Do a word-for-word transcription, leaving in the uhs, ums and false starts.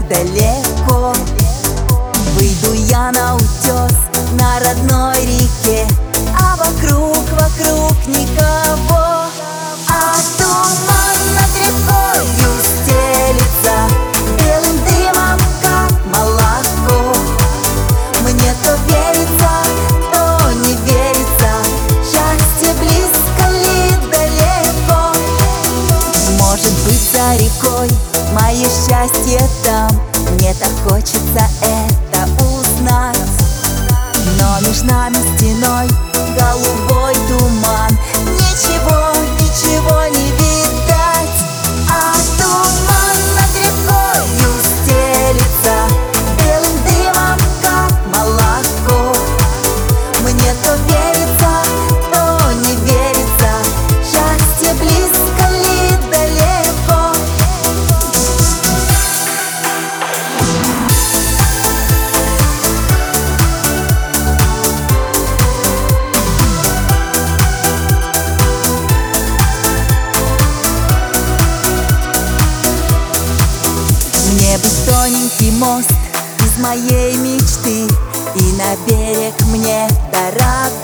далеко. Выйду я на утес на родной реке, а вокруг, вокруг никого. А туман над рекою стелится белым дымом, как молоко. Мне то верится, то не верится, счастье близко ли далеко. Может быть, за рекой мое счастье там, мне так хочется это узнать. Но между нами стеной голубой туман, ничего, ничего не видать. А туман над рекою стелится белым дымом, как молоко. Мне то верится, то не верится, счастье близко ли далеко. Мне бы тоненький мост из моей мечты, и на берег мне дорога.